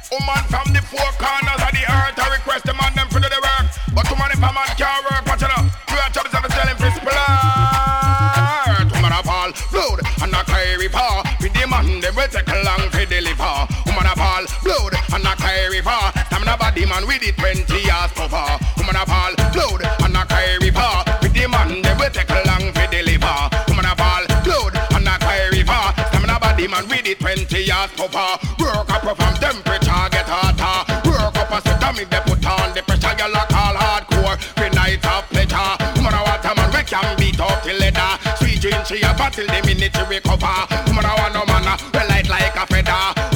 Woman from the four corners of the earth, I request the man them to do the work. But woman if a man can't work, watch it up. You are trying to tell him to splurt. Woman of all blood and a carry power. With the man them will take long to deliver. Woman of all blood and a carry power. Stamina body man with it 20 years cover. Woman of all blood and a carry power. With the man them will take long to deliver. Woman of all blood and a carry power. Stamina body man with it 20 years cover. Work up from temperature get hotter. Work up as the dummy they put on the pressure. You lock all hardcore. Free night of pleasure. Woman of water man we can beat up till leather. Sweet drink she a battle the minute she recover. Woman of one no man we light like a feather.